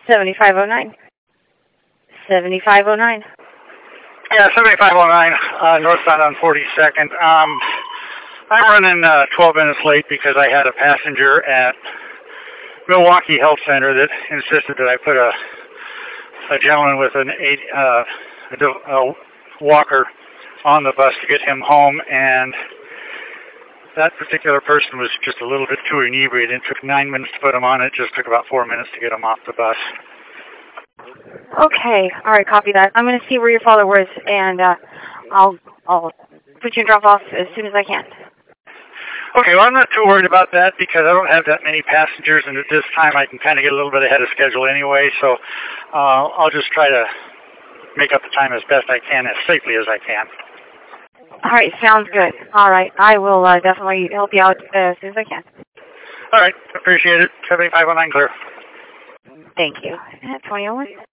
7509. 7509. Yeah, 7509, northbound on 42nd. I'm running 12 minutes late because I had a passenger at Milwaukee Health Center that insisted that I put a gentleman with a walker on the bus to get him home, and that particular person was just a little bit too inebriated. It took 9 minutes to put him on. It just took about 4 minutes to get him off the bus. Okay, all right, copy that. I'm going to see where your father was, and I'll put you in drop off as soon as I can. Okay, well, I'm not too worried about that because I don't have that many passengers, and at this time I can kind of get a little bit ahead of schedule anyway, so I'll just try to make up the time as best I can, as safely as I can. All right, sounds good. All right, I will definitely help you out as soon as I can. All right, appreciate it. 7509 clear. Thank you. 2001.